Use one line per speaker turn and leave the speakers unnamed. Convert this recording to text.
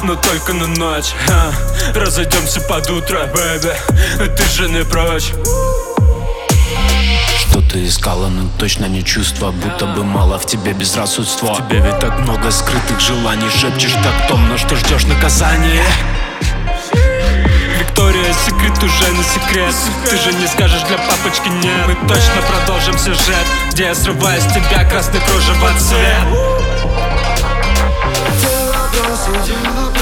но только на ночь. Разойдемся под утро, бэйби, ты же не прочь.
Что ты искала, но точно не чувства, будто бы мало в тебе безрассудства. В тебе ведь так много скрытых желаний, шепчешь так томно, что ждешь наказания.
Виктория, секрет уже не секрет. Ты же не скажешь для папочки нет. Мы точно продолжим сюжет, где я срываю с тебя красный кружево цвет.